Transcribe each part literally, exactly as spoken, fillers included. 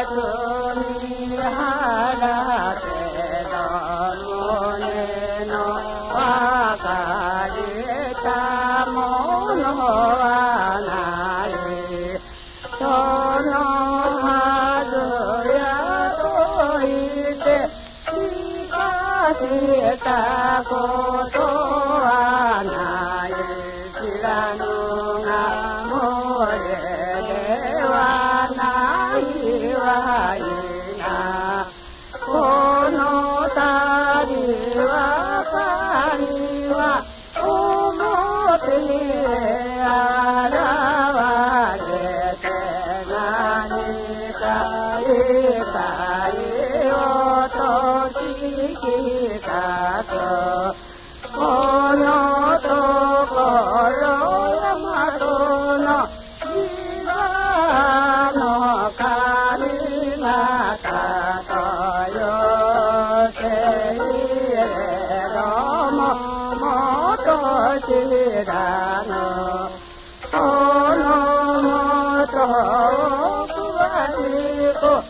み払ってど胸の分かれたものはないそのはずやといて聞かせたことはない知らぬが漏れではないわいなこの旅は神は表に現れて何か言いたいよと聞かすこのところ大和の自我の神方とよっていれどももと知らぬこのもとを詳しく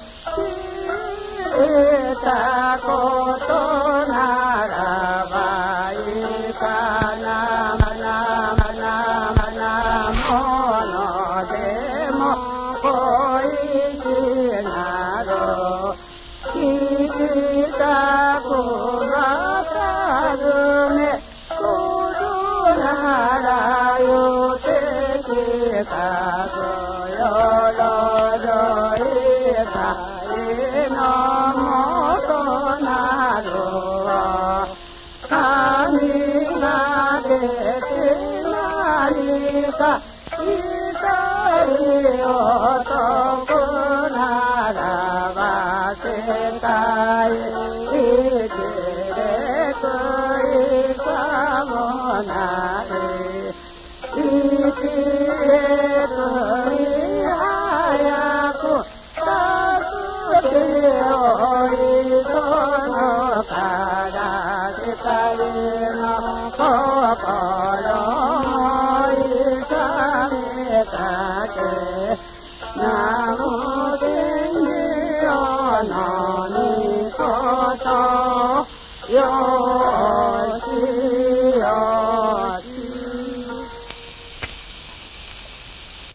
知ったことならばいかなまなまなまなものでも恋しなる聞きたくば尋ね来るなら言って聞かずよろぞいたいのもとなるわ神が出て何か痛い男ならば世界